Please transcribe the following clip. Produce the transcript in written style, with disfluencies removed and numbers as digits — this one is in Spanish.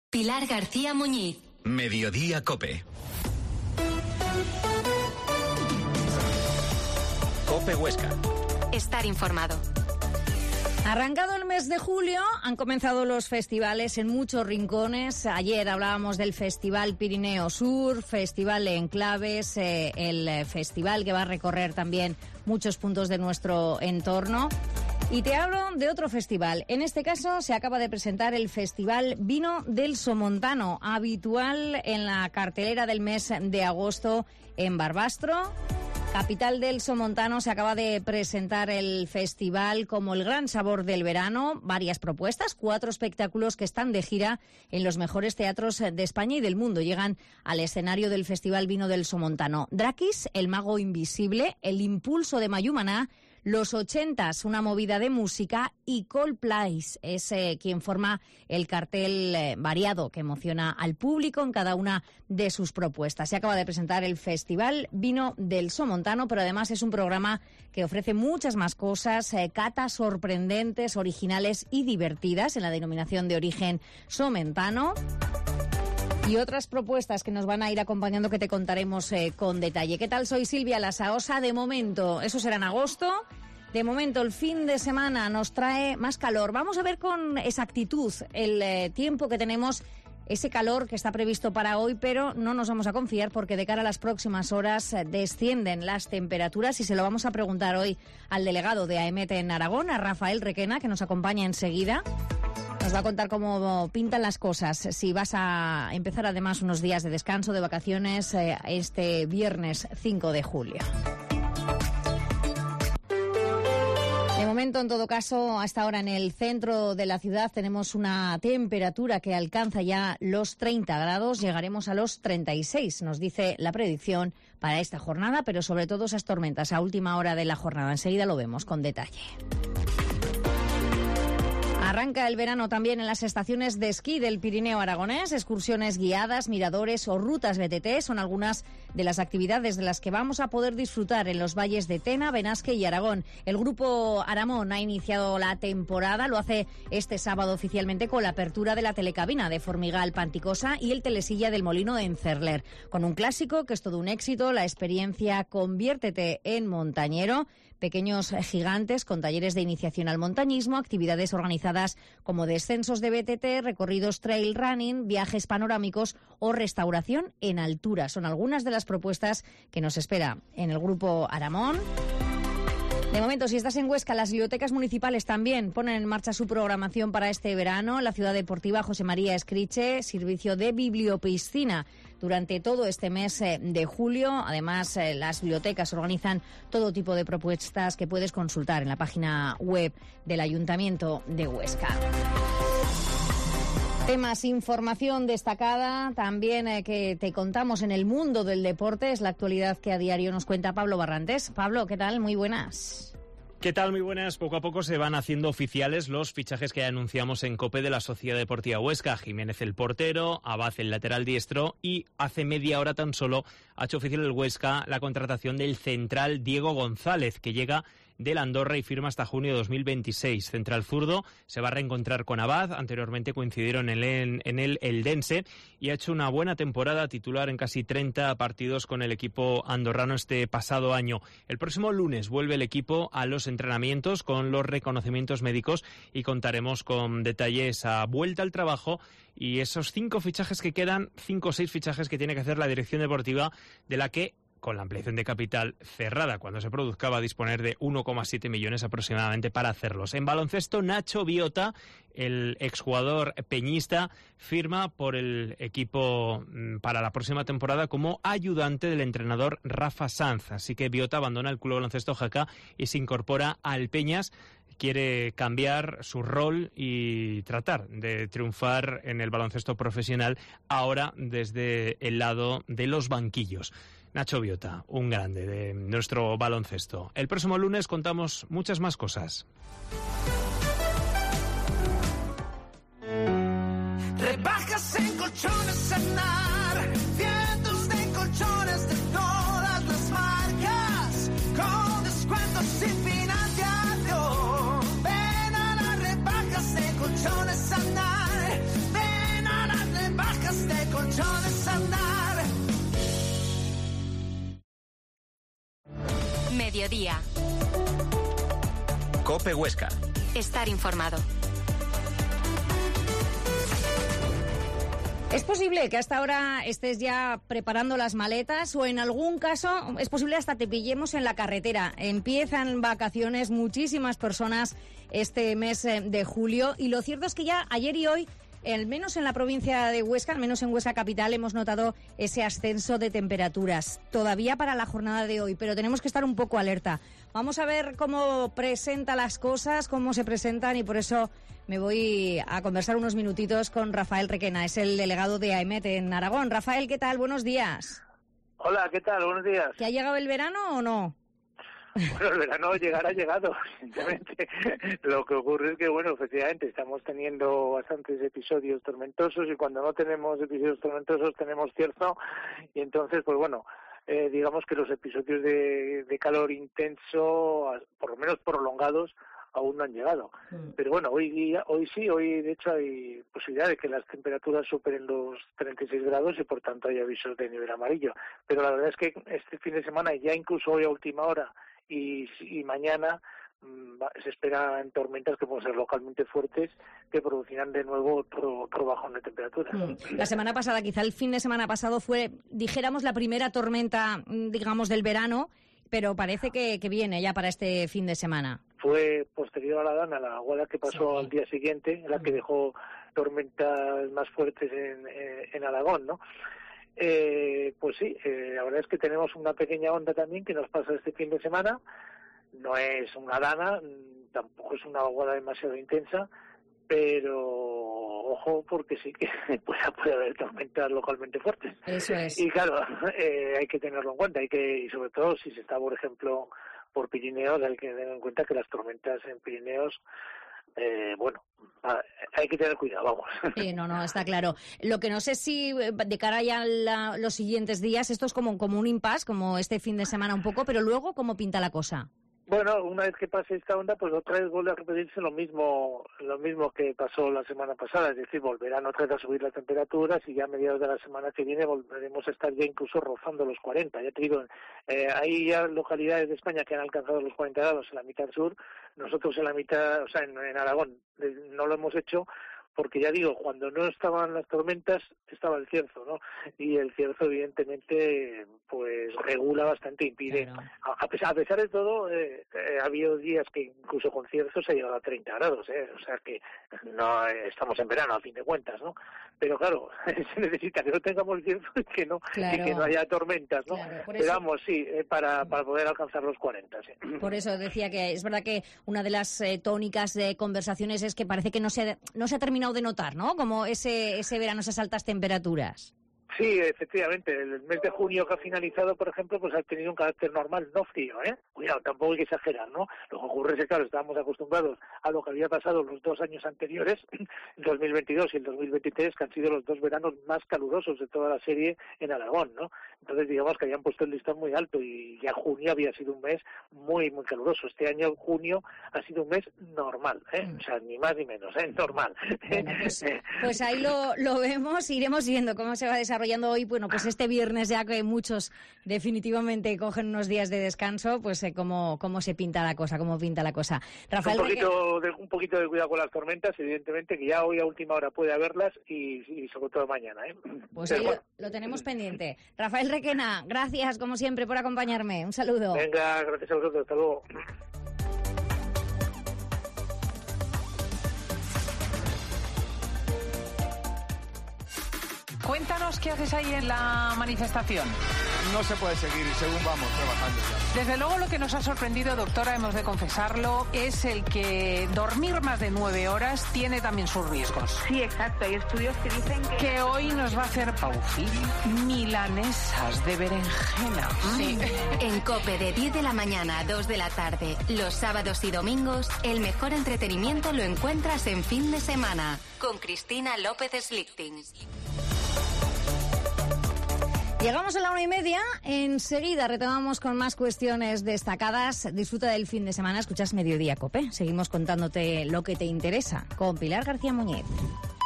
Pilar García Muñiz. Mediodía COPE. COPE Huesca. Estar informado. Arrancado el mes de julio, han comenzado los festivales en muchos rincones. Ayer hablábamos del Festival Pirineo Sur, Festival Enclaves, el festival que va a recorrer también muchos puntos de nuestro entorno. Y te hablo de otro festival. En este caso se acaba de presentar el Festival Vino del Somontano, habitual en la cartelera del mes de agosto en Barbastro. Capital del Somontano, se acaba de presentar el festival como el gran sabor del verano. Varias propuestas, 4 espectáculos que están de gira en los mejores teatros de España y del mundo. Llegan al escenario del Festival Vino del Somontano Drakis, El Mago Invisible, El Impulso de Mayumaná, Los 80s, una movida de música, y Coldplay es quien forma el cartel variado que emociona al público en cada una de sus propuestas. Se acaba de presentar el Festival Vino del Somontano, pero además es un programa que ofrece muchas más cosas, catas sorprendentes, originales y divertidas en la denominación de origen somontano. Y otras propuestas que nos van a ir acompañando que te contaremos con detalle. ¿Qué tal? Soy Silvia Lasaosa. De momento, eso será en agosto. De momento, el fin de semana nos trae más calor. Vamos a ver con exactitud el tiempo que tenemos, ese calor que está previsto para hoy, pero no nos vamos a confiar porque de cara a las próximas horas descienden las temperaturas y se lo vamos a preguntar hoy al delegado de AEMET en Aragón, a Rafael Requena, que nos acompaña enseguida. Nos va a contar cómo pintan las cosas, si vas a empezar además unos días de descanso, de vacaciones, este viernes 5 de julio. De momento, en todo caso, hasta ahora en el centro de la ciudad tenemos una temperatura que alcanza ya los 30 grados, llegaremos a los 36, nos dice la predicción para esta jornada, pero sobre todo esas tormentas a última hora de la jornada. Enseguida lo vemos con detalle. Arranca el verano también en las estaciones de esquí del Pirineo aragonés. Excursiones guiadas, miradores o rutas BTT son algunas de las actividades de las que vamos a poder disfrutar en los valles de Tena, Benasque y Aragón. El grupo Aramón ha iniciado la temporada, lo hace este sábado oficialmente con la apertura de la telecabina de Formigal Panticosa y el telesilla del Molino en Cerler. Con un clásico que es todo un éxito, la experiencia Conviértete en Montañero, pequeños gigantes con talleres de iniciación al montañismo, actividades organizadas como descensos de BTT, recorridos trail running, viajes panorámicos o restauración en altura. Son algunas de las propuestas que nos espera en el grupo Aramón. De momento, si estás en Huesca, las bibliotecas municipales también ponen en marcha su programación para este verano. La Ciudad Deportiva José María Escriche, servicio de bibliopiscina durante todo este mes de julio. Además, las bibliotecas organizan todo tipo de propuestas que puedes consultar en la página web del Ayuntamiento de Huesca. Temas, información destacada también que te contamos en el mundo del deporte. Es la actualidad que a diario nos cuenta Pablo Barrantes. Pablo, ¿qué tal? Muy buenas. ¿Qué tal? Muy buenas. Poco a poco se van haciendo oficiales los fichajes que anunciamos en COPE de la Sociedad Deportiva Huesca. Jiménez el portero, Abad el lateral diestro y hace media hora tan solo ha hecho oficial el Huesca la contratación del central Diego González, que llega del Andorra y firma hasta junio de 2026. Central zurdo, se va a reencontrar con Abad, anteriormente coincidieron en el Eldense y ha hecho una buena temporada, titular en casi 30 partidos con el equipo andorrano este pasado año. El próximo lunes vuelve el equipo a los entrenamientos con los reconocimientos médicos y contaremos con detalle esa vuelta al trabajo y esos 5 fichajes que quedan, 5 o 6 fichajes que tiene que hacer la dirección deportiva, de la que con la ampliación de capital cerrada cuando se produzca va a disponer de 1,7 millones aproximadamente para hacerlos. En baloncesto, Nacho Biota, el exjugador peñista, firma por el equipo para la próxima temporada como ayudante del entrenador Rafa Sanz. Así que Biota abandona el Club Baloncesto Jaca y se incorpora al Peñas. Quiere cambiar su rol y tratar de triunfar en el baloncesto profesional ahora desde el lado de los banquillos. Nacho Biota, un grande de nuestro baloncesto. El próximo lunes contamos muchas más cosas. Rebajas en colchones Anar, cientos de colchones de todas las marcas, con descuentos sin financiación. Ven a las rebajas de colchones Anar, ven a las Mediodía. COPE Huesca. Estar informado. ¿Es posible que hasta ahora estés ya preparando las maletas o en algún caso es posible hasta te pillemos en la carretera? Empiezan vacaciones muchísimas personas este mes de julio y lo cierto es que ya ayer y hoy, al menos en la provincia de Huesca, al menos en Huesca capital, hemos notado ese ascenso de temperaturas. Todavía para la jornada de hoy, pero tenemos que estar un poco alerta. Vamos a ver cómo presenta las cosas, cómo se presentan y por eso me voy a conversar unos minutitos con Rafael Requena, es el delegado de AEMET en Aragón. Rafael, ¿qué tal? Buenos días. Hola, ¿qué tal? Buenos días. ¿Que ha llegado el verano o no? Bueno, el verano ha llegado, simplemente. Lo que ocurre es que, bueno, efectivamente, estamos teniendo bastantes episodios tormentosos y cuando no tenemos episodios tormentosos tenemos cierzo y entonces, pues bueno, digamos que los episodios de calor intenso, por lo menos prolongados, aún no han llegado. Pero bueno, hoy de hecho hay posibilidad de que las temperaturas superen los 36 grados y por tanto hay avisos de nivel amarillo. Pero la verdad es que este fin de semana, ya incluso hoy a última hora y mañana, se esperan tormentas que pueden ser localmente fuertes que producirán de nuevo otro bajón de temperaturas. La semana pasada, quizá el fin de semana pasado fue, dijéramos, la primera tormenta, digamos, del verano, pero parece que viene ya para este fin de semana. Fue posterior a la Dana, la aguada que pasó al día siguiente, la que dejó tormentas más fuertes en Aragón, ¿no? Pues sí, la verdad es que tenemos una pequeña onda también que nos pasa este fin de semana. No es una Dana, tampoco es una aguada demasiado intensa, pero ojo porque sí que puede haber tormentas localmente fuertes. Eso es. Y claro, hay que tenerlo en cuenta, y sobre todo si se está, por ejemplo, por Pirineos, hay que tener en cuenta que las tormentas en Pirineos, hay que tener cuidado, vamos. Sí, no, está claro. Lo que no sé si de cara ya a los siguientes días, esto es como un impasse, como este fin de semana un poco, pero luego, ¿cómo pinta la cosa? Bueno, una vez que pase esta onda, pues otra vez vuelve a repetirse lo mismo que pasó la semana pasada, es decir, volverán otra vez a subir las temperaturas y ya a mediados de la semana que viene volveremos a estar ya incluso rozando los 40. Ya te digo, hay ya localidades de España que han alcanzado los 40 grados en la mitad sur, nosotros en la mitad, o sea, en Aragón no lo hemos hecho, porque ya digo, cuando no estaban las tormentas estaba el cierzo, ¿no? Y el cierzo evidentemente pues regula bastante, impide. Claro. A pesar de todo, ha habido días que incluso con cierzo se ha llegado a 30 grados, o sea que no estamos en verano a fin de cuentas, ¿no? Pero claro, se necesita que no tengamos cierzo y que no haya tormentas, ¿no? Claro, pero vamos, sí, para poder alcanzar los 40, sí. Por eso decía que es verdad que una de las tónicas de conversaciones es que parece que no se ha terminado de notar, ¿no? Como ese verano, esas altas temperaturas. Sí, efectivamente. El mes de junio que ha finalizado, por ejemplo, pues ha tenido un carácter normal, no frío, ¿eh? Cuidado, tampoco hay que exagerar, ¿no? Lo que ocurre es que, claro, estábamos acostumbrados a lo que había pasado los 2 años anteriores, el 2022 y el 2023, que han sido los 2 veranos más calurosos de toda la serie en Aragón, ¿no? Entonces, digamos que habían puesto el listón muy alto y ya junio había sido un mes muy, muy caluroso. Este año, junio, ha sido un mes normal, ¿eh? O sea, ni más ni menos, normal. Bueno, pues ahí lo vemos, iremos viendo cómo se va desarrollando hoy. Bueno, pues este viernes ya que muchos definitivamente cogen unos días de descanso, pues cómo se pinta la cosa, Rafael, un poquito de cuidado con las tormentas, evidentemente, que ya hoy a última hora puede haberlas y sobre todo mañana, ¿eh? Pues ahí lo tenemos pendiente. Rafael Requena, gracias como siempre por acompañarme. Un saludo. Venga, gracias a vosotros. Hasta luego. Cuéntanos qué haces ahí en la manifestación. No se puede seguir según vamos trabajando ya. Desde luego lo que nos ha sorprendido, doctora, hemos de confesarlo, es el que dormir más de 9 horas tiene también sus riesgos. Sí, exacto. Hay estudios que dicen que hoy nos va a hacer Paufil milanesas de berenjena. Sí. En COPE de 10 de la mañana a 2 de la tarde, los sábados y domingos, el mejor entretenimiento lo encuentras en fin de semana con Cristina López Slichting. Llegamos a la 1:30, enseguida retomamos con más cuestiones destacadas. Disfruta del fin de semana, escuchas Mediodía COPE. Seguimos contándote lo que te interesa con Pilar García Muñiz.